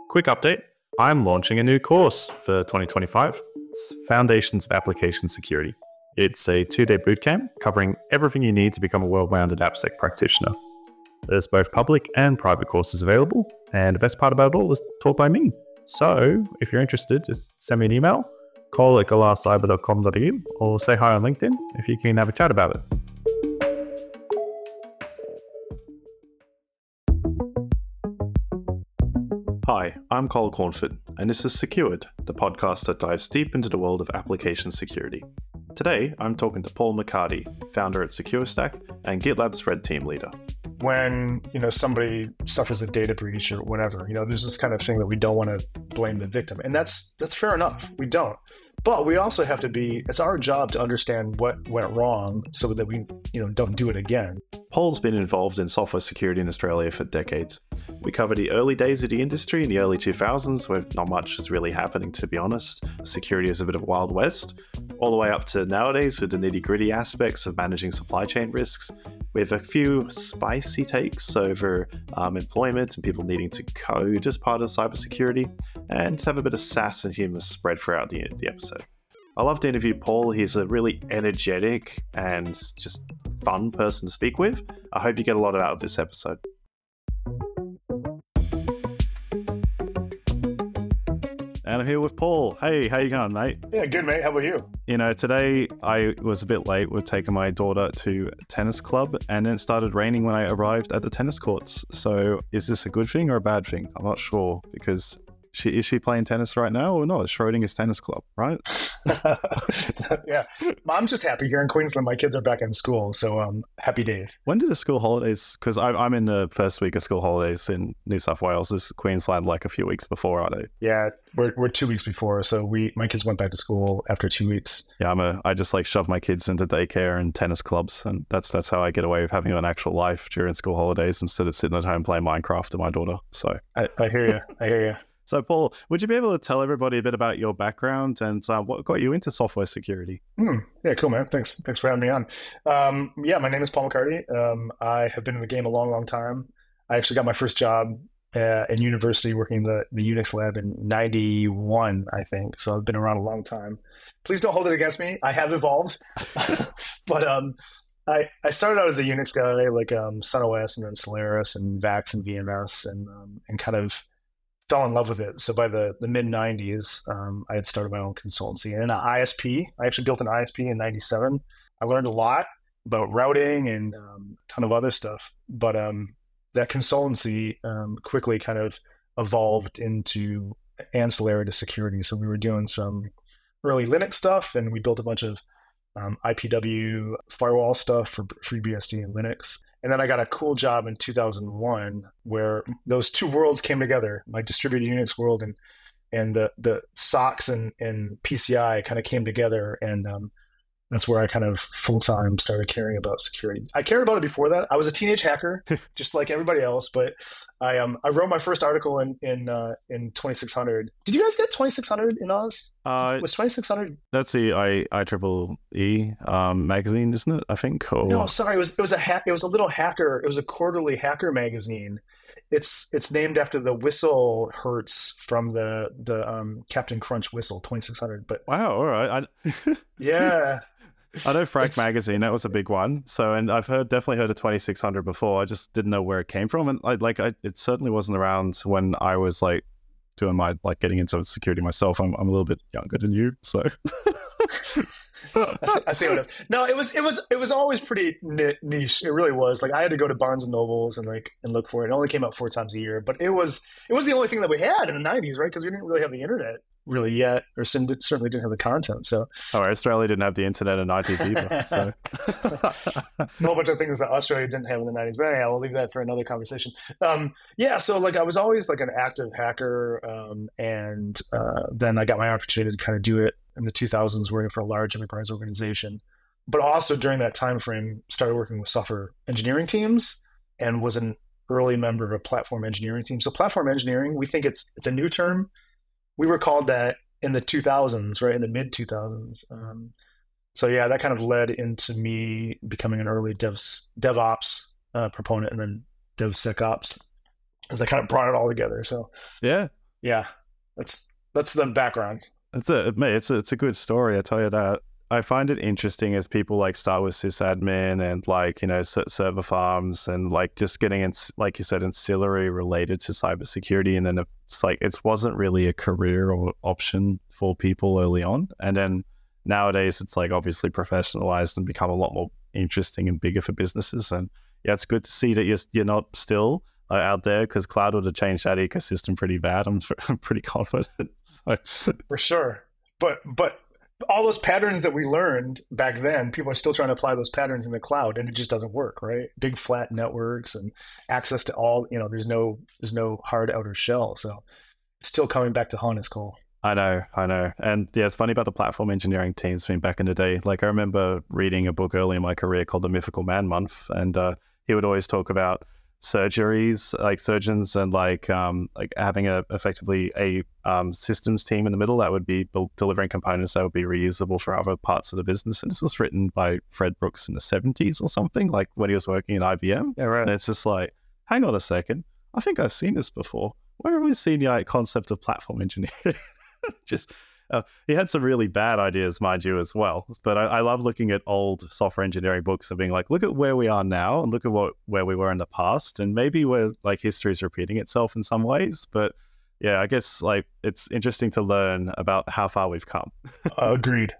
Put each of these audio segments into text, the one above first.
Quick update. I'm launching a new course for 2025. It's Foundations of Application Security. It's a 2-day bootcamp covering everything you need to become a well-rounded AppSec practitioner. There's both public and private courses available, and the best part about it all is taught by me. So if you're interested, just send me an email, call@galarcyber.com.au, or say hi on LinkedIn if you can have a chat about it. Hi, I'm Cole Cornford, and this is Secured, the podcast that dives deep into the world of application security. Today, I'm talking to Paul McCarty, founder at SecureStack and GitLab's Red Team leader. When somebody suffers a data breach or whatever, there's this kind of thing that we don't want to blame the victim, and that's fair enough. We don't, but we also have to it's our job to understand what went wrong so that we don't do it again. Paul's been involved in software security in Australia for decades. We cover the early days of the industry in the early 2000s, where not much is really happening, to be honest. Security is a bit of Wild West, all the way up to nowadays with the nitty-gritty aspects of managing supply chain risks, with a few spicy takes over employment and people needing to code as part of cybersecurity, and to have a bit of sass and humor spread throughout the episode. I love to interview Paul. He's a really energetic and just fun person to speak with. I hope you get a lot out of this episode. And I'm here with Paul. Hey, how you going, mate? Yeah, good, mate. How about you? Today I was a bit late with taking my daughter to tennis club, and then it started raining when I arrived at the tennis courts. So is this a good thing or a bad thing? I'm not sure, because is she playing tennis right now or not? It's Schrodinger's tennis club, right? Yeah. I'm just happy here in Queensland. My kids are back in school, so happy days. When do the school holidays, because I'm in the first week of school holidays in New South Wales. Is Queensland like a few weeks before, are they? Yeah, we're 2 weeks before, so my kids went back to school after 2 weeks. Yeah, I just shove my kids into daycare and tennis clubs, and that's how I get away with having an actual life during school holidays instead of sitting at home playing Minecraft with my daughter. So I hear you. So, Paul, would you be able to tell everybody a bit about your background and what got you into software security? Yeah, cool, man. Thanks for having me on. My name is Paul McCarty. I have been in the game a long, long time. I actually got my first job in university working in the Unix lab in 91, I think. So I've been around a long time. Please don't hold it against me. I have evolved. But I started out as a Unix guy, like SunOS and then Solaris and VAX and VMS and kind of fell in love with it. So by the mid 90s, I had started my own consultancy and an ISP. I actually built an ISP in 97. I learned a lot about routing and a ton of other stuff. But that consultancy quickly kind of evolved into ancillary to security. So we were doing some early Linux stuff, and we built a bunch of IPW firewall stuff for FreeBSD and Linux. And then I got a cool job in 2001 where those two worlds came together, my distributed Unix world and the SOCs and PCI kind of came together. And that's where I kind of full-time started caring about security. I cared about it before that. I was a teenage hacker, just like everybody else, but I wrote my first article in 2600. Did you guys get 2600 in Oz? Was 2600? That's the IEEE magazine, isn't it? I think. Or... No, sorry. It was a little hacker. It was a quarterly hacker magazine. It's named after the whistle Hertz from the Captain Crunch whistle, 2600. But wow, all right. Yeah. I know Frank Magazine, that was a big one. So, and I've definitely heard of 2600 before. I just didn't know where it came from. And it certainly wasn't around when I was doing my, getting into security myself. I'm a little bit younger than you, so. I see what it is. No, it was always pretty niche. It really was. I had to go to Barnes and Nobles and look for it. It only came out 4 times a year, but it was the only thing that we had in the 90s, right? Because we didn't really have the internet really yet, or certainly didn't have the content. So, Australia didn't have the internet in the 90s either. So, it's a whole bunch of things that Australia didn't have in the 90s. But anyhow, we'll leave that for another conversation. So I was always an active hacker, and then I got my opportunity to kind of do it in the 2000s, working for a large enterprise organization. But also during that time frame, started working with software engineering teams, and was an early member of a platform engineering team. So platform engineering, we think it's a new term. We were called that in the 2000s, right? In the mid 2000s. So yeah, that kind of led into me becoming an early DevOps proponent, and then DevSecOps, as I kind of brought it all together. So yeah, Yeah, that's the background. It's a good story. I tell you that. I find it interesting as people like start with sysadmin and like server farms and like just getting in, like you said, ancillary related to cybersecurity, and then it's like it wasn't really a career or option for people early on, and then nowadays it's like obviously professionalized and become a lot more interesting and bigger for businesses. And yeah, it's good to see that you're not still out there, because cloud would have changed that ecosystem pretty bad. I'm pretty confident. So. For sure. But all those patterns that we learned back then, people are still trying to apply those patterns in the cloud, and it just doesn't work, right? Big flat networks and access to all, there's no hard outer shell. So it's still coming back to haunt us, Cole. I know. And yeah, it's funny about the platform engineering teams being back in the day. Like I remember reading a book early in my career called The Mythical Man Month, and he would always talk about surgeries, like surgeons, and like having effectively a systems team in the middle that would be delivering components that would be reusable for other parts of the business. And this was written by Fred Brooks in the 70s or something, like when he was working at IBM. Yeah, right. And it's just like, hang on a second, I think I've seen this before. Where have I seen the concept of platform engineering? Just he had some really bad ideas, mind you, as well. But I love looking at old software engineering books and being like, look at where we are now and look at where we were in the past. And maybe we're like history is repeating itself in some ways. But yeah, I guess like it's interesting to learn about how far we've come. Agreed.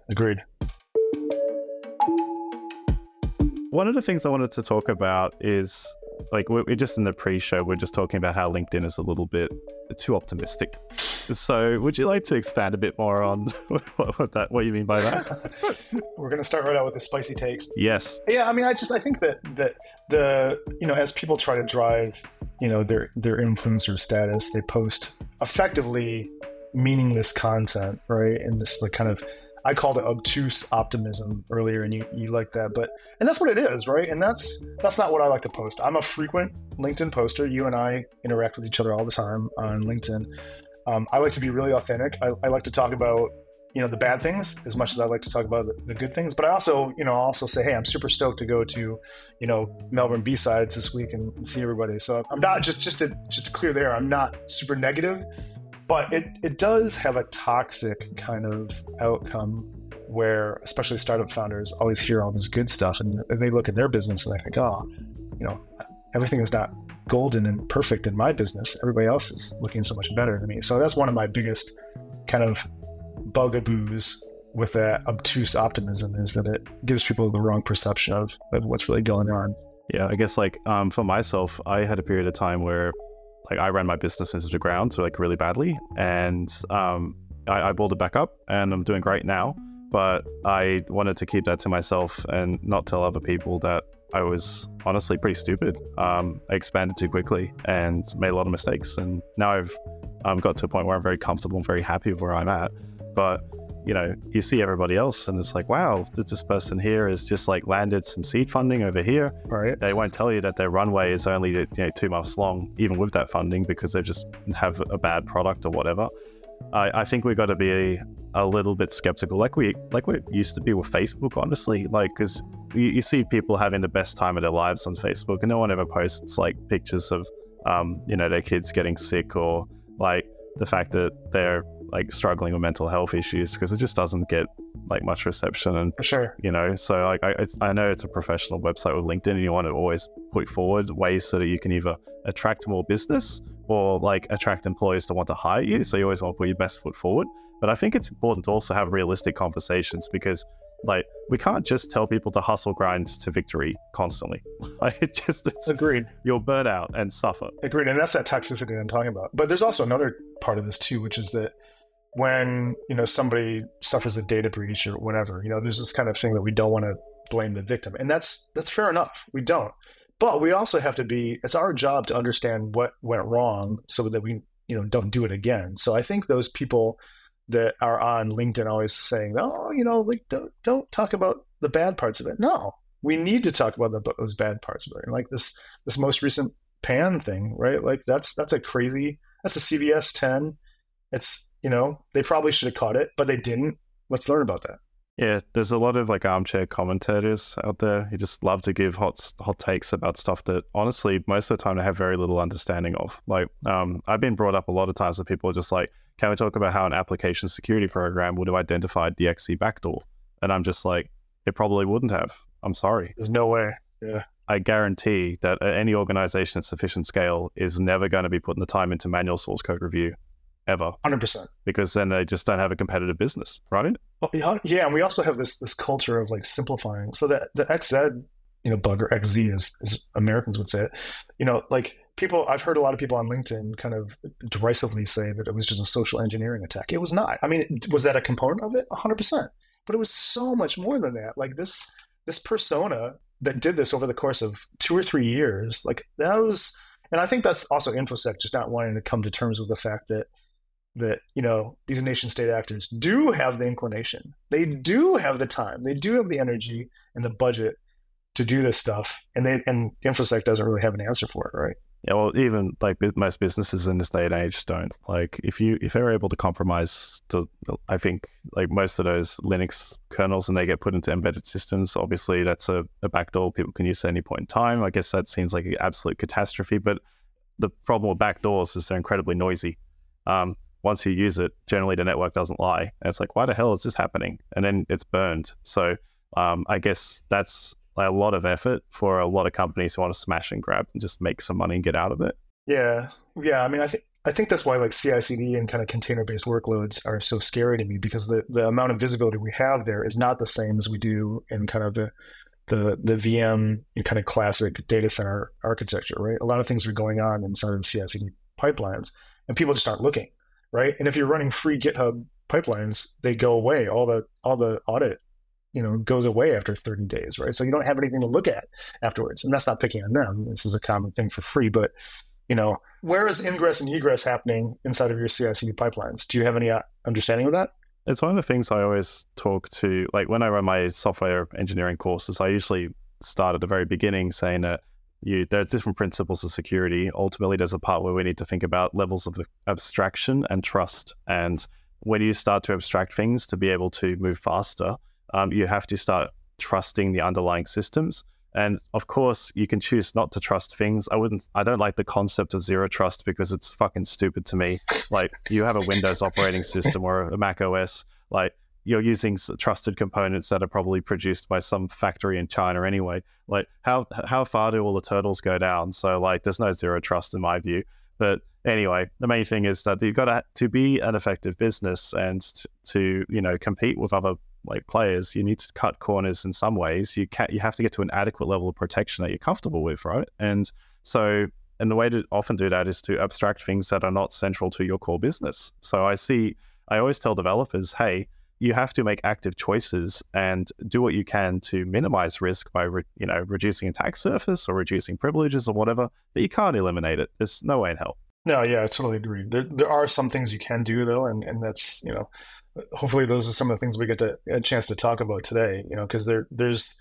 One of the things I wanted to talk about is like we're just in the pre-show, we're just talking about how LinkedIn is a little bit too optimistic. So would you like to expand a bit more on what you mean by that? We're going to start right out with the spicy takes. Yes. Yeah, I mean, I think that the as people try to drive, their influencer status, they post effectively meaningless content, right? And this like kind of, I called it obtuse optimism earlier, and you like that, and that's what it is, right? And that's not what I like to post. I'm a frequent LinkedIn poster. You and I interact with each other all the time on LinkedIn. I like to be really authentic. I like to talk about the bad things as much as I like to talk about the good things. But I also say, hey, I'm super stoked to go to Melbourne B-Sides this week and see everybody. So I'm not just to clear there. I'm not super negative. But it does have a toxic kind of outcome where, especially startup founders, always hear all this good stuff, and they look at their business and they think, oh, everything is not golden and perfect in my business. Everybody else is looking so much better than me. So that's one of my biggest kind of bugaboos with that obtuse optimism, is that it gives people the wrong perception of what's really going on. Yeah, I guess like for myself, I had a period of time where like I ran my business into the ground, so like really badly, and I pulled it back up, and I'm doing great now. But I wanted to keep that to myself and not tell other people that I was honestly pretty stupid. I expanded too quickly and made a lot of mistakes, and now I've got to a point where I'm very comfortable and very happy with where I'm at. But you see everybody else, and it's like, wow, this person here has just like landed some seed funding over here. Right. They won't tell you that their runway is only 2 months long, even with that funding, because they just have a bad product or whatever. I think we've got to be a little bit skeptical, like we used to be with Facebook, honestly. Like, because you see people having the best time of their lives on Facebook, and no one ever posts like pictures of their kids getting sick, or like the fact that they're like struggling with mental health issues, because it just doesn't get like much reception. And for sure, so like I know it's a professional website with LinkedIn, and you want to always put forward ways so that you can either attract more business or like attract employees to want to hire you. So you always want to put your best foot forward. But I think it's important to also have realistic conversations, because like we can't just tell people to hustle grind to victory constantly. Like it's agreed. You'll burn out and suffer. Agreed. And that's that toxicity I'm talking about. But there's also another part of this too, which is that when somebody suffers a data breach or whatever, there's this kind of thing that we don't want to blame the victim, and that's fair enough. We don't, but we also have to it's our job to understand what went wrong so that we don't do it again. So I think those people that are on LinkedIn always saying, oh, like don't talk about the bad parts of it. No, we need to talk about those bad parts of it. And like this most recent pan thing, right? Like that's a CVS 10. It's they probably should have caught it, but they didn't. Let's learn about that. Yeah, there's a lot of like armchair commentators out there who just love to give hot takes about stuff that honestly most of the time I have very little understanding of. Like, I've been brought up a lot of times that people are just like, "Can we talk about how an application security program would have identified the XC backdoor?" And I'm just like, "It probably wouldn't have. I'm sorry." There's no way. Yeah. I guarantee that any organization at sufficient scale is never going to be putting the time into manual source code review ever, 100%. because then they just don't have a competitive business, right? Well, yeah, and we also have this culture of like simplifying. So that the XZ, bug, or XZ as Americans would say it, like people, I've heard a lot of people on LinkedIn kind of derisively say that it was just a social engineering attack. It was not. I mean, was that a component of it? 100%. But it was so much more than that. Like this persona that did this over the course of 2 or 3 years, like that was, and I think that's also InfoSec just not wanting to come to terms with the fact that these nation state actors do have the inclination, they do have the time, they do have the energy and the budget to do this stuff, and InfoSec doesn't really have an answer for it, right? Yeah, well, even like most businesses in this day and age don't. Like, if they're able to compromise I think like most of those Linux kernels and they get put into embedded systems, obviously that's a backdoor people can use at any point in time. I guess that seems like an absolute catastrophe. But the problem with backdoors is they're incredibly noisy. Once you use it, generally the network doesn't lie. And it's like, why the hell is this happening? And then it's burned. So I guess that's a lot of effort for a lot of companies who want to smash and grab and just make some money and get out of it. Yeah. I mean, I think that's why like CI/CD and kind of container-based workloads are so scary to me, because the amount of visibility we have there is not the same as we do in kind of the VM kind of classic data center architecture, right? A lot of things are going on inside of the CI/CD pipelines, and people just aren't looking, right? And if you're running free GitHub pipelines, they go away. All the audit goes away after 30 days, right? So you don't have anything to look at afterwards. And that's not picking on them. This is a common thing for free. But, where is ingress and egress happening inside of your CI/CD pipelines? Do you have any understanding of that? It's one of the things I always talk to, like when I run my software engineering courses, I usually start at the very beginning saying that there's different principles of security. Ultimately, there's a part where we need to think about levels of abstraction and trust. And when you start to abstract things to be able to move faster, you have to start trusting the underlying systems. And of course, you can choose not to trust things. I don't like the concept of zero trust because it's fucking stupid to me. Like, you have a Windows operating system or a Mac OS, like you're using trusted components that are probably produced by some factory in China anyway. Like, how far do all the turtles go down? So like, there's no zero trust in my view. But anyway, the main thing is that you've got to be an effective business and to compete with other like players, you need to cut corners in some ways. You have to get to an adequate level of protection that you're comfortable with, right? And the way to often do that is to abstract things that are not central to your core business. So I always tell developers, hey, you have to make active choices and do what you can to minimize risk by reducing attack surface or reducing privileges or whatever, but you can't eliminate it. There's no way in hell. No, yeah, I totally agree. There are some things you can do though, and that's hopefully those are some of the things we get a chance to talk about today. Because there's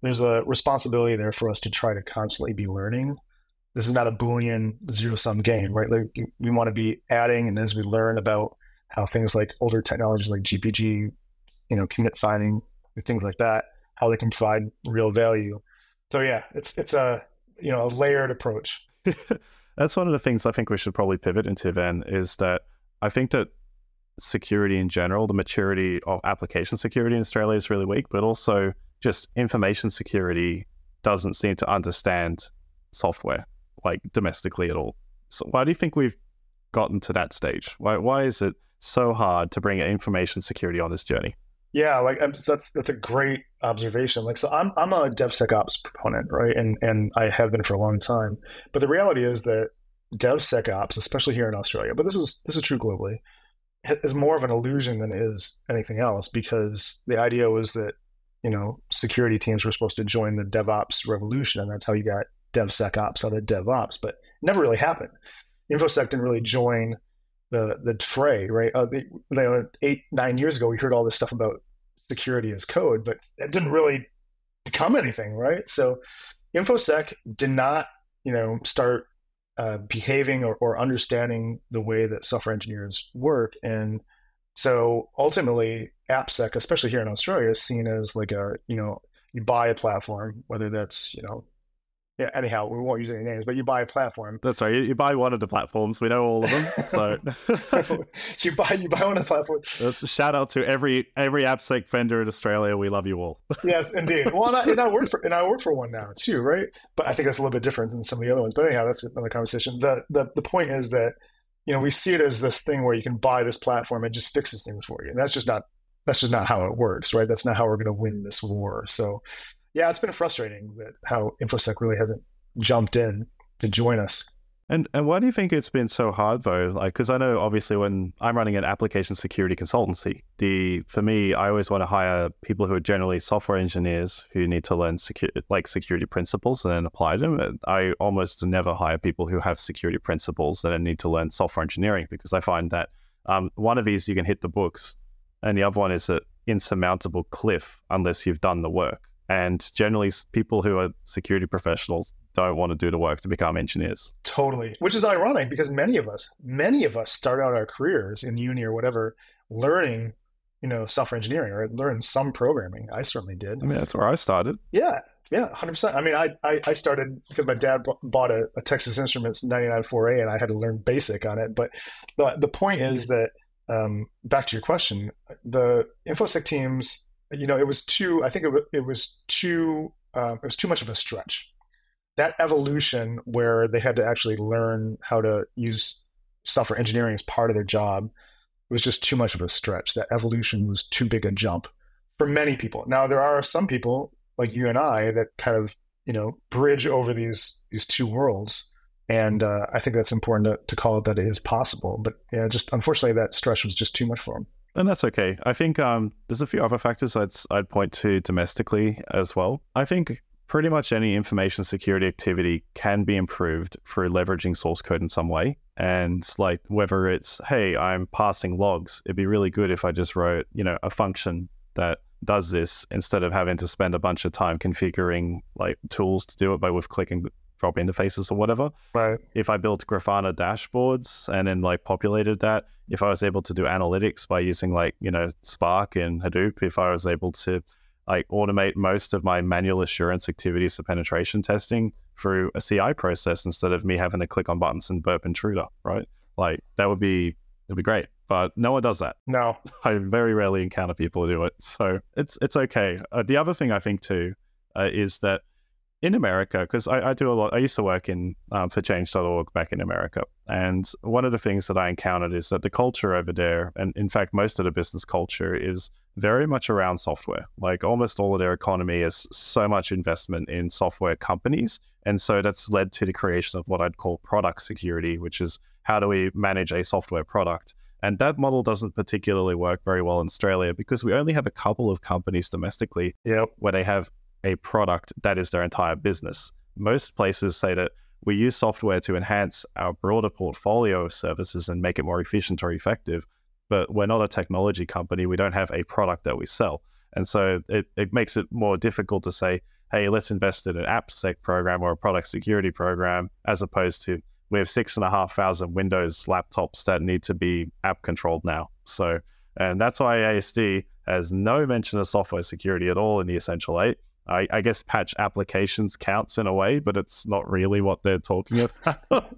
a responsibility there for us to try to constantly be learning. This is not a Boolean zero-sum game, right? Like we want to be adding, and as we learn about how things like older technologies like GPG, commit signing, things like that, how they can provide real value. So yeah, it's a a layered approach. That's one of the things I think we should probably pivot into then, is that I think that security in general, the maturity of application security in Australia is really weak, but also just information security doesn't seem to understand software like domestically at all. So why do you think we've gotten to that stage? Why is it so hard to bring information security on this journey? Yeah, like that's a great observation. Like, so I'm a DevSecOps proponent, right? And I have been for a long time. But the reality is that DevSecOps, especially here in Australia, but this is true globally, is more of an illusion than it is anything else, because the idea was that security teams were supposed to join the DevOps revolution, and that's how you got DevSecOps out of DevOps. But it never really happened. InfoSec didn't really join the fray, right? 8-9 years ago, we heard all this stuff about security as code, but it didn't really become anything, right? So InfoSec did not, start behaving or understanding the way that software engineers work, and So ultimately, AppSec, especially here in Australia, is seen as like you buy a platform, whether that's, yeah, anyhow, we won't use any names, but you buy a platform. That's right. You buy one of the platforms. We know all of them. So you buy one of the platforms. That's a shout out to every AppSec vendor in Australia. We love you all. Yes, indeed. Well, and I work for one now too, right? But I think it's a little bit different than some of the other ones. But anyhow, that's another conversation. The point is that we see it as this thing where you can buy this platform and just fixes things for you, and that's just not how it works, right? That's not how we're going to win this war. So yeah, it's been frustrating that how InfoSec really hasn't jumped in to join us. And why do you think it's been so hard though? Like, because I know obviously when I'm running an application security consultancy, for me, I always want to hire people who are generally software engineers who need to learn security principles and then apply them. And I almost never hire people who have security principles and then need to learn software engineering, because I find that one of these you can hit the books, and the other one is an insurmountable cliff unless you've done the work. And generally, people who are security professionals don't want to do the work to become engineers. Totally. Which is ironic, because many of us start out our careers in uni or whatever learning, software engineering or learn some programming. I certainly did. I mean, that's where I started. Yeah, 100%. I mean, I started because my dad bought a Texas Instruments 99.4A and I had to learn BASIC on it. But the point is that, back to your question, the InfoSec teams, it was too much of a stretch. That evolution where they had to actually learn how to use software engineering as part of their job was just too much of a stretch. That evolution was too big a jump for many people. Now, there are some people like you and I that kind of, bridge over these two worlds. And I think that's important to call it that it is possible. But yeah, just unfortunately, that stretch was just too much for them. And that's okay. I think there's a few other factors I'd point to domestically as well. I think pretty much any information security activity can be improved through leveraging source code in some way. And like whether it's, hey, I'm passing logs, it'd be really good if I just wrote, a function that does this instead of having to spend a bunch of time configuring like tools to do it with clicking drop interfaces or whatever. Right. If I built Grafana dashboards and then like populated that, if I was able to do analytics by using like, Spark and Hadoop, if I was able to like automate most of my manual assurance activities for penetration testing through a CI process instead of me having to click on buttons and burp intruder, right? Like it'd be great. But no one does that. No. I very rarely encounter people who do it. So it's okay. The other thing I think too is that in America, because I do a lot, I used to work for Change.org back in America. And one of the things that I encountered is that the culture over there, and in fact, most of the business culture is very much around software. Like almost all of their economy is so much investment in software companies. And so that's led to the creation of what I'd call product security, which is how do we manage a software product? And that model doesn't particularly work very well in Australia because we only have a couple of companies domestically where they have a product that is their entire business. Most places say that we use software to enhance our broader portfolio of services and make it more efficient or effective, but we're not a technology company. We don't have a product that we sell. And so it makes it more difficult to say, hey, let's invest in an AppSec program or a product security program, as opposed to we have 6,500 Windows laptops that need to be app controlled now. So, and that's why ASD has no mention of software security at all in the Essential 8. I guess patch applications counts in a way, but it's not really what they're talking about.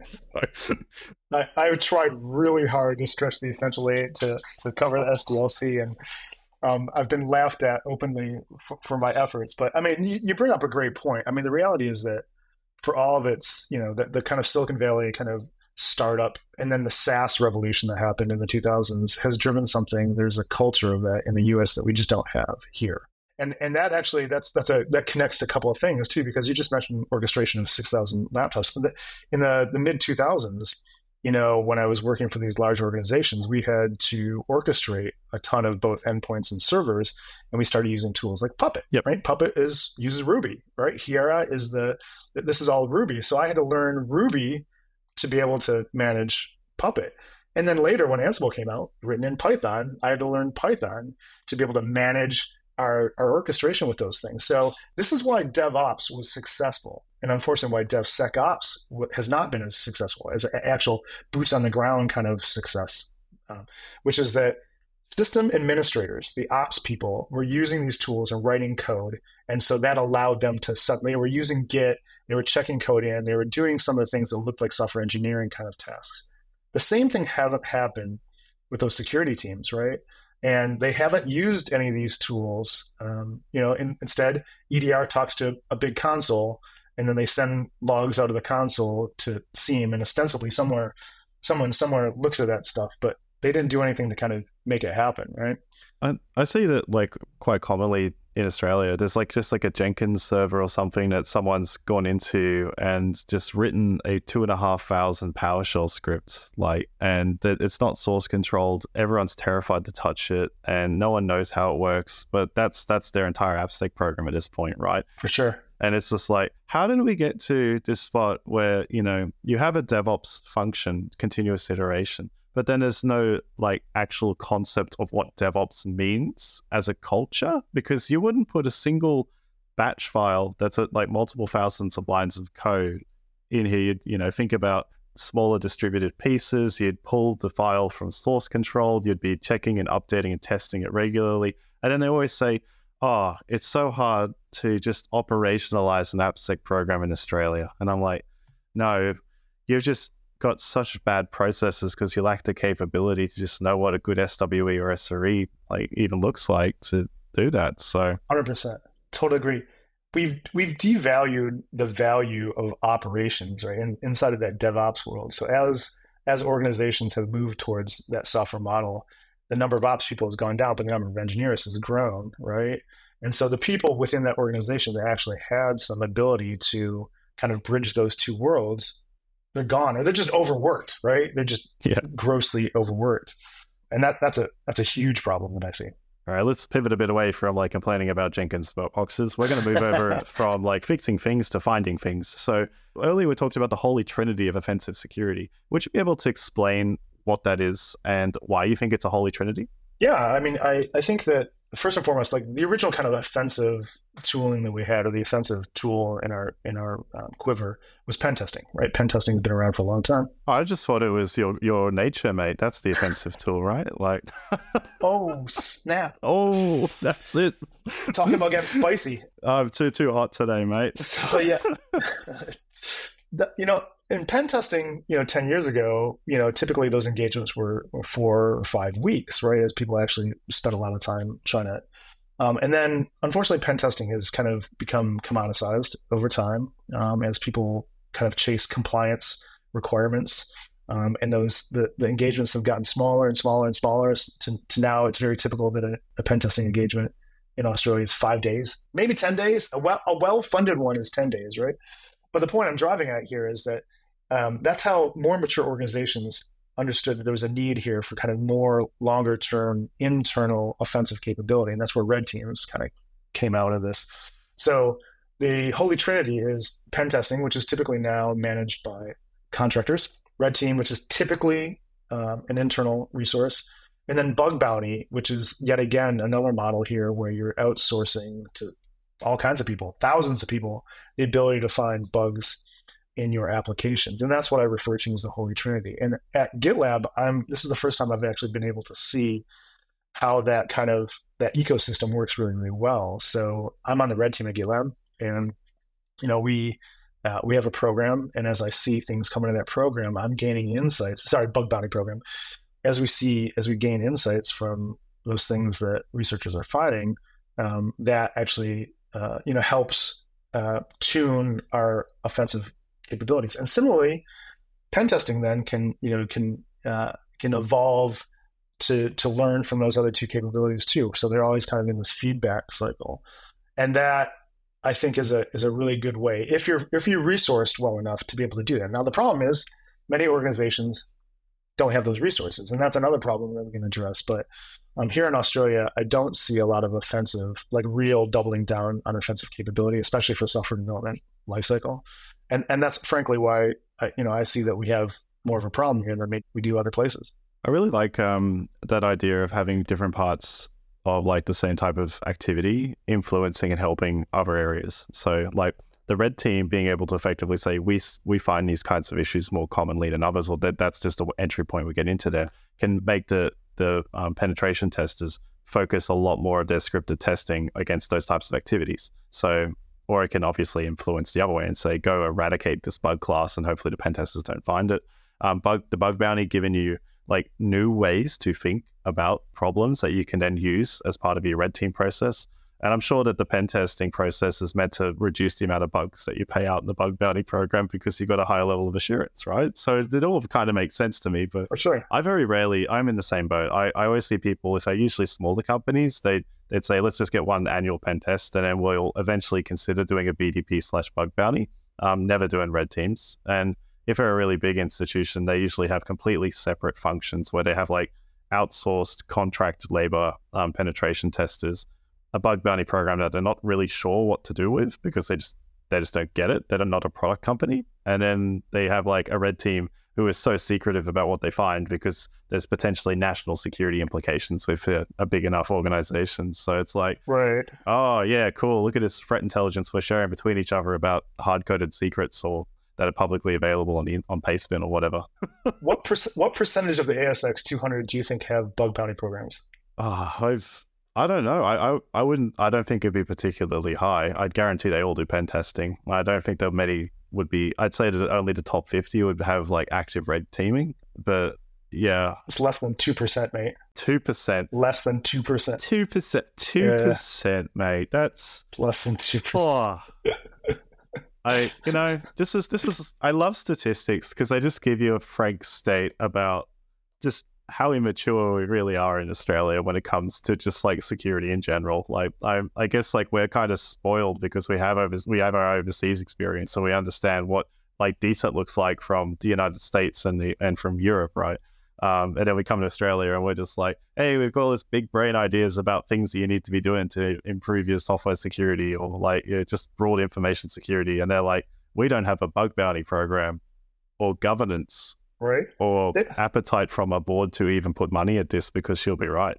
I tried really hard to stretch the Essential 8 to cover the SDLC, and I've been laughed at openly for my efforts. But I mean, you bring up a great point. I mean, the reality is that for all of its, the kind of Silicon Valley kind of startup and then the SaaS revolution that happened in the 2000s has driven something. There's a culture of that in the US that we just don't have here. And that actually, that connects to a couple of things too, because you just mentioned orchestration of 6,000 laptops. In the mid 2000s, when I was working for these large organizations, we had to orchestrate a ton of both endpoints and servers, and we started using tools like Puppet. Yep. Right? Puppet uses Ruby, right? Hiera this is all Ruby. So I had to learn Ruby to be able to manage Puppet. And then later, when Ansible came out, written in Python, I had to learn Python to be able to manage our orchestration with those things. So this is why DevOps was successful, and unfortunately why DevSecOps has not been as successful as an actual boots on the ground kind of success, which is that system administrators, the ops people, were using these tools and writing code. And so that allowed them to they were using Git, they were checking code in, they were doing some of the things that looked like software engineering kind of tasks. The same thing hasn't happened with those security teams, right? And they haven't used any of these tools. Instead, EDR talks to a big console, and then they send logs out of the console to SIEM, and ostensibly someone somewhere looks at that stuff, but they didn't do anything to kind of make it happen, right? I see that like quite commonly in Australia. There's just a Jenkins server or something that someone's gone into and just written a 2,500 PowerShell script, and that it's not source controlled. Everyone's terrified to touch it, and no one knows how it works. But that's their entire AppSec program at this point, right? For sure. And it's just like, how did we get to this spot where, you have a DevOps function, continuous iteration, but then there's no actual concept of what DevOps means as a culture? Because you wouldn't put a single batch file that's at multiple thousands of lines of code in here. You'd, think about smaller distributed pieces. You'd pull the file from source control. You'd be checking and updating and testing it regularly. And then they always say, oh, it's so hard to just operationalize an AppSec program in Australia. And I'm like, no, you've just got such bad processes because you lack the capability to just know what a good SWE or SRE even looks like to do that. So 100%, totally agree. We've devalued the value of operations, right, inside of that DevOps world. So as organizations have moved towards that software model, the number of ops people has gone down, but the number of engineers has grown, right? And so the people within that organization that actually had some ability to kind of bridge those two worlds, they're gone, or they're just overworked, right? They're just grossly overworked. And that's a huge problem that I see. All right, let's pivot a bit away from complaining about Jenkins boxes. We're going to move over from fixing things to finding things. So earlier we talked about the holy trinity of offensive security. Would you be able to explain what that is and why you think it's a holy trinity? Yeah, I mean, I think that first and foremost, the original kind of offensive tooling that we had, or the offensive tool in our quiver, was pen testing, right? Pen testing has been around for a long time. I just thought it was your nature, mate. That's the offensive tool, right? Oh, snap. Oh, that's it. Talking about getting spicy. I'm too hot today, mate. So, yeah. In pen testing, 10 years ago, typically those engagements were 4 or 5 weeks, right? As people actually spent a lot of time trying to. And then, unfortunately, pen testing has kind of become commoditized over time as people kind of chase compliance requirements. And the engagements have gotten smaller and smaller and smaller to now it's very typical that a pen testing engagement in Australia is 5 days, maybe 10 days. A well-funded one is 10 days, right? But the point I'm driving at here is that that's how more mature organizations understood that there was a need here for kind of more longer-term internal offensive capability, and that's where red teams kind of came out of this. So the holy trinity is pen testing, which is typically now managed by contractors, red team, which is typically an internal resource, and then bug bounty, which is yet again another model here where you're outsourcing to all kinds of people, thousands of people, the ability to find bugs in your applications. And that's what I refer to as the holy trinity. And at GitLab, this is the first time I've actually been able to see how that ecosystem works really, really well. So I'm on the red team at GitLab, and we have a program, and as I see things coming in that program, I'm gaining insights. Bug bounty program. As we gain insights from those things that researchers are finding, that actually helps tune our offensive capabilities. And similarly, pen testing then can evolve to learn from those other two capabilities too. So they're always kind of in this feedback cycle, and that I think is a really good way if you're resourced well enough to be able to do that. Now the problem is many organizations don't have those resources, and that's another problem that we can address. But here in Australia, I don't see a lot of offensive, real doubling down on offensive capability, especially for software development lifecycle. And that's frankly why I see that we have more of a problem here than maybe we do other places. I really like that idea of having different parts of the same type of activity influencing and helping other areas. So the red team being able to effectively say we find these kinds of issues more commonly than others, or that's just an entry point we get into there, can make the the penetration testers focus a lot more of their scripted testing against those types of activities. So, or it can obviously influence the other way and say, go eradicate this bug class, and hopefully the pen testers don't find it. The bug bounty giving you like new ways to think about problems that you can then use as part of your red team process. And I'm sure that the pen testing process is meant to reduce the amount of bugs that you pay out in the bug bounty program because you've got a higher level of assurance, right? So it all kind of makes sense to me. But for sure, I'm in the same boat. I always see people, if they're usually smaller companies, they'd say, let's just get one annual pen test and then we'll eventually consider doing a BDP/bug bounty, never doing red teams. And if they're a really big institution, they usually have completely separate functions where they have like outsourced contract labor penetration testers, a bug bounty program that they're not really sure what to do with because they just don't get it. They're not a product company. And then they have like a red team who is so secretive about what they find because there's potentially national security implications with a big enough organization. So it's like, right. Oh yeah, cool. Look at this threat intelligence we're sharing between each other about hard-coded secrets or that are publicly available on Pastebin or whatever. What percentage of the ASX 200 do you think have bug bounty programs? I don't know. I don't think it'd be particularly high. I'd guarantee they all do pen testing. I don't think that many would be. I'd say that only the top 50 would have like active red teaming. But yeah, it's less than 2%, mate. 2%. Less than 2%. 2%, mate. That's less than 2%. This is. I love statistics because they just give you a frank state about just how immature we really are in Australia when it comes to just like security in general. Like I guess like we're kind of spoiled because we have our overseas experience and we understand what like decent looks like from the United States and from Europe, right? And then we come to Australia and we're just like, hey, we've got all this big brain ideas about things that you need to be doing to improve your software security or like just broad information security. And they're like, we don't have a bug bounty program or governance. Right. Or appetite from a board to even put money at this because she'll be right,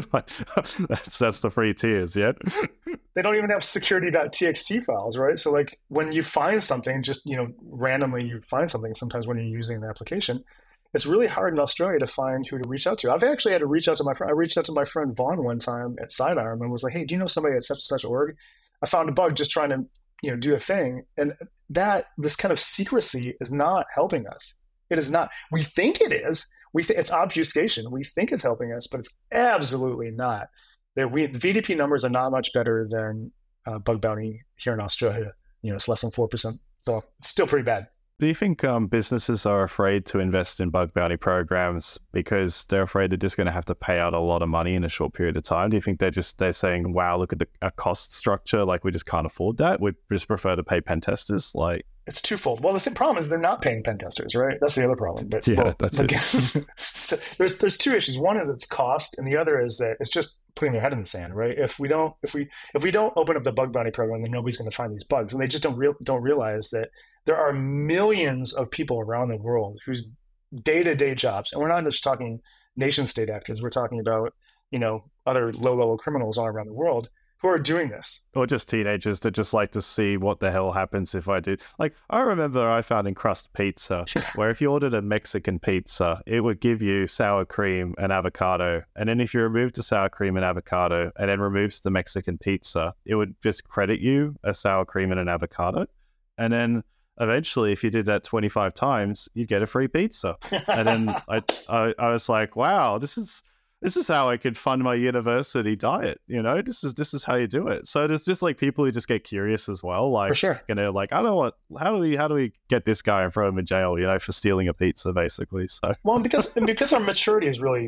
that's the free tiers, yeah. They don't even have security.txt files, right? So like when you find something, just randomly you find something. Sometimes when you're using an application, it's really hard in Australia to find who to reach out to. I've actually had to reach out to my friend. I reached out to my friend Vaughn one time at Sidearm and was like, hey, do you know somebody at such and such org? I found a bug just trying to do a thing, and this kind of secrecy is not helping us. It is not. We think it is. It's obfuscation. We think it's helping us, but it's absolutely not. The VDP numbers are not much better than bug bounty here in Australia. It's less than 4%. So it's still pretty bad. Do you think businesses are afraid to invest in bug bounty programs because they're afraid they're just going to have to pay out a lot of money in a short period of time? Do you think they're saying, wow, look at a cost structure, like we just can't afford that? We'd just prefer to pay pen testers? Like, it's twofold. Well, the problem is they're not paying pen testers, right? That's the other problem. But that's it. So there's two issues. One is its cost, and the other is that it's just putting their head in the sand, right? If we don't open up the bug bounty program, then nobody's going to find these bugs, and they just don't realize that there are millions of people around the world whose day-to-day jobs, and we're not just talking nation-state actors. We're talking about other low-level criminals all around the world who are doing this. Or just teenagers that just like to see what the hell happens if I do. Like, I remember I found in Crust Pizza, where if you ordered a Mexican pizza, it would give you sour cream and avocado. And then if you removed the sour cream and avocado and then removes the Mexican pizza, it would just credit you a sour cream and an avocado. And then eventually, if you did that 25 times, you'd get a free pizza. And then I was like, wow, this is how I could fund my university diet. This is how you do it. So there's just like people who just get curious as well. Like, for sure. Like, I don't want, how do we get this guy and throw him in jail, for stealing a pizza, basically. So, well, because our maturity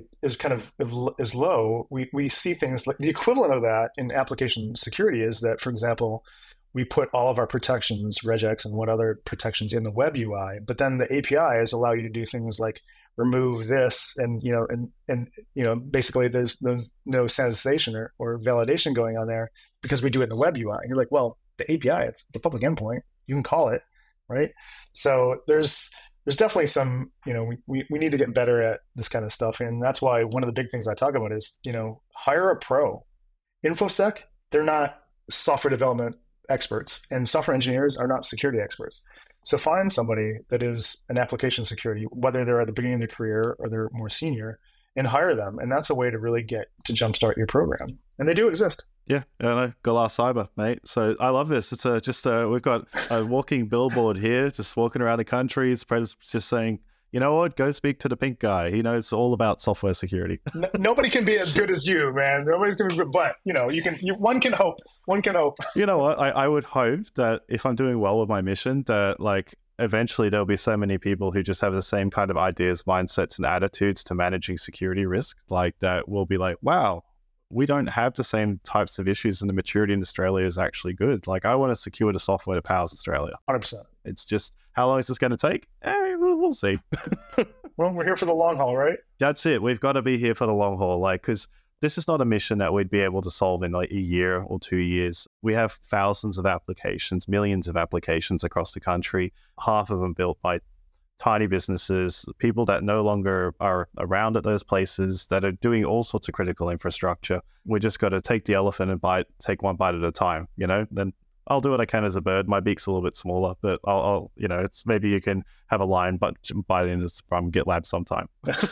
is low, we see things like the equivalent of that in application security is that, for example, we put all of our protections, regex and what other protections in the web UI, but then the APIs allow you to do things like remove this and basically there's no sanitization or validation going on there because we do it in the web UI. And you're like, well, the API, it's a public endpoint. You can call it, right? So there's definitely some, we need to get better at this kind of stuff. And that's why one of the big things I talk about is, hire a pro. InfoSec, they're not software development experts, and software engineers are not security experts. So find somebody that is an application security, whether they're at the beginning of their career or they're more senior, and hire them. And that's a way to really get to jumpstart your program. And they do exist. Yeah, I know. Galar Cyber, mate. So I love this. It's we've got a walking billboard here, just walking around the country. It's just saying, you know what? Go speak to the pink guy. He knows all about software security. Nobody can be as good as you, man. Nobody's going to be good, but one can hope. One can hope. You know what? I would hope that if I'm doing well with my mission, that like eventually there'll be so many people who just have the same kind of ideas, mindsets, and attitudes to managing security risk, like that will be like, wow, we don't have the same types of issues, and the maturity in Australia is actually good. Like, I want to secure the software that powers Australia. 100%. It's just, how long is this going to take? We'll see. Well, we're here for the long haul, right? That's it. We've got to be here for the long haul. Like, because this is not a mission that we'd be able to solve in like a year or 2 years. We have thousands of applications, millions of applications across the country, half of them built by tiny businesses, people that no longer are around at those places, that are doing all sorts of critical infrastructure. We just got to take the elephant and take one bite at a time, Then I'll do what I can as a bird. My beak's a little bit smaller, but I'll it's maybe you can have a lion but bite in this from GitLab sometime.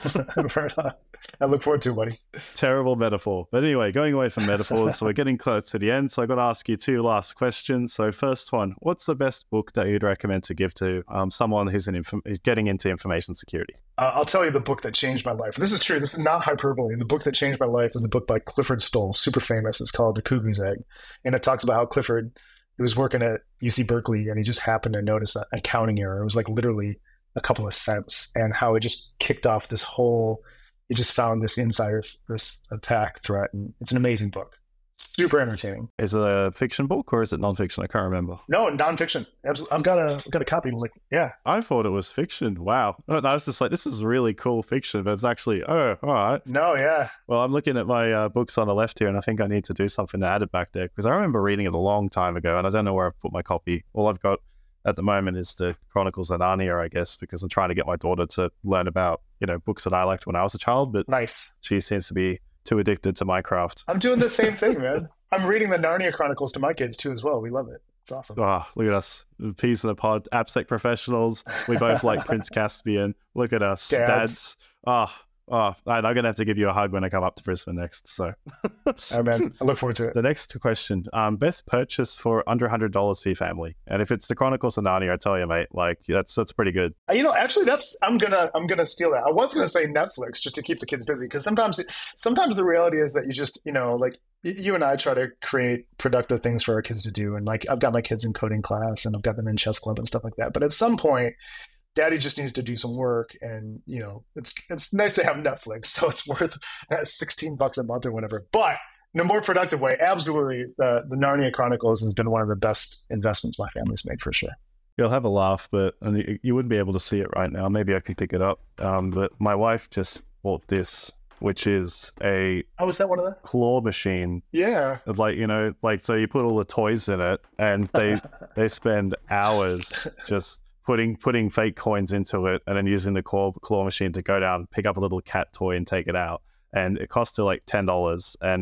I look forward to it, buddy. Terrible metaphor. But anyway, going away from metaphors, so we're getting close to the end. So I've got to ask you 2 last questions. So first one, what's the best book that you'd recommend to give to someone who's getting into information security? I'll tell you the book that changed my life. This is true. This is not hyperbole. The book that changed my life was a book by Clifford Stoll, super famous. It's called The Cuckoo's Egg. And it talks about how Clifford, he was working at UC Berkeley, and he just happened to notice an accounting error. It was like literally a couple of cents, and how it just kicked off this whole, he just found this insider, this attack threat. And it's an amazing book. Super entertaining. Is it a fiction book or is it nonfiction? I can't remember. No, nonfiction. Absolutely. I've got a copy. Like, yeah. I thought it was fiction. Wow. And I was just like, this is really cool fiction, but it's actually, all right. No, yeah. Well, I'm looking at my books on the left here, and I think I need to do something to add it back there, because I remember reading it a long time ago, and I don't know where I've put my copy. All I've got at the moment is the Chronicles of Narnia, I guess, because I'm trying to get my daughter to learn about, books that I liked when I was a child, but nice. She seems to be too addicted to Minecraft. I'm doing the same thing, man. I'm reading the Narnia Chronicles to my kids too as well. We love it. It's awesome. Oh, look at us. Peas in the pod. AppSec professionals. We both like Prince Caspian. Look at us. Dads. Oh, I'm going to have to give you a hug when I come up to Brisbane next. So, oh, man, I look forward to it. The next question, best purchase for under $100 for your family. And if it's the Chronicles of Narnia, I tell you, mate, like that's pretty good. Actually, I'm gonna steal that. I was gonna say Netflix just to keep the kids busy, because sometimes the reality is that you just, like you and I try to create productive things for our kids to do. And like, I've got my kids in coding class and I've got them in chess club and stuff like that. But at some point, Daddy just needs to do some work, and it's nice to have Netflix, so it's worth $16 a month or whatever. But in a more productive way, absolutely, the Narnia Chronicles has been one of the best investments my family's made, for sure. You'll have a laugh, but you wouldn't be able to see it right now. Maybe I can pick it up. But my wife just bought this, which is is that one of the claw machine? Yeah. Like, so you put all the toys in it, and they spend hours just putting fake coins into it, and then using the claw machine to go down, pick up a little cat toy and take it out. And it costs her like $10, and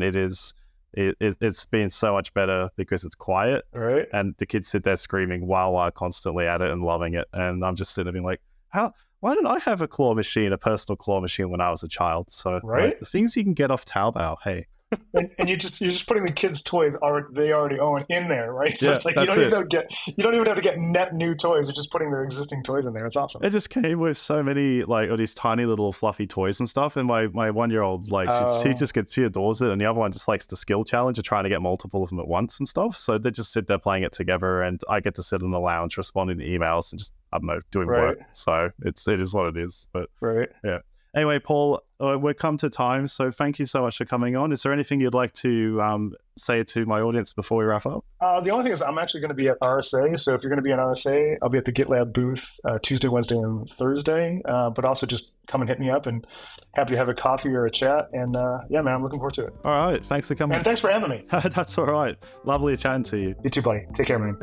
it's been so much better because it's quiet. Right. And the kids sit there screaming wow constantly at it and loving it. And I'm just sitting there being like, why didn't I have a personal claw machine when I was a child? So right. Like, the things you can get off Taobao, hey. and you're just putting the kids' toys they already own in there, right? So yeah, it's like you don't even have to get net new toys. You're just putting their existing toys in there. It's awesome. It just came with so many these tiny little fluffy toys and stuff. And my 1-year-old she adores it, and the other one just likes the skill challenge of trying to get multiple of them at once and stuff. So they just sit there playing it together, and I get to sit in the lounge responding to emails and just doing work. So it is what it is. But right, yeah. Anyway, Paul, we've come to time, so thank you so much for coming on. Is there anything you'd like to say to my audience before we wrap up? The only thing is I'm actually going to be at RSA, so if you're going to be at RSA, I'll be at the GitLab booth Tuesday, Wednesday, and Thursday, but also just come and hit me up, and happy to have a coffee or a chat, and yeah, man, I'm looking forward to it. All right, thanks for coming. And thanks for having me. That's all right. Lovely chatting to you. You too, buddy. Take care, man.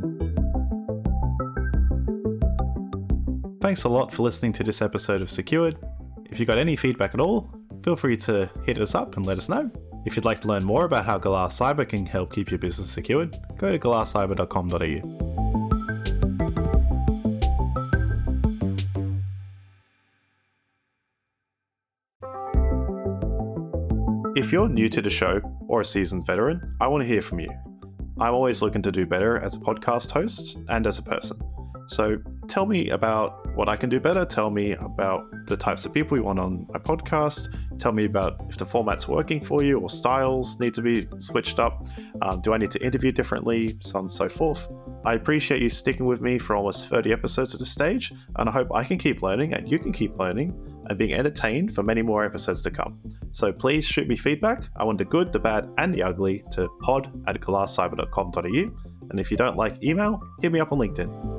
Thanks a lot for listening to this episode of Secured. If you got any feedback at all, feel free to hit us up and let us know. If you'd like to learn more about how Galar Cyber can help keep your business secured, go to galarcyber.com.au. If you're new to the show or a seasoned veteran, I want to hear from you. I'm always looking to do better as a podcast host and as a person. So tell me about what I can do better. Tell me about the types of people you want on my podcast. Tell me about if the format's working for you or styles need to be switched up. Do I need to interview differently? So on and so forth. I appreciate you sticking with me for almost 30 episodes at this stage, and I hope I can keep learning and you can keep learning and being entertained for many more episodes to come. So please shoot me feedback. I want the good, the bad, and the ugly to pod@glasscyber.com.au. And if you don't like email, hit me up on LinkedIn.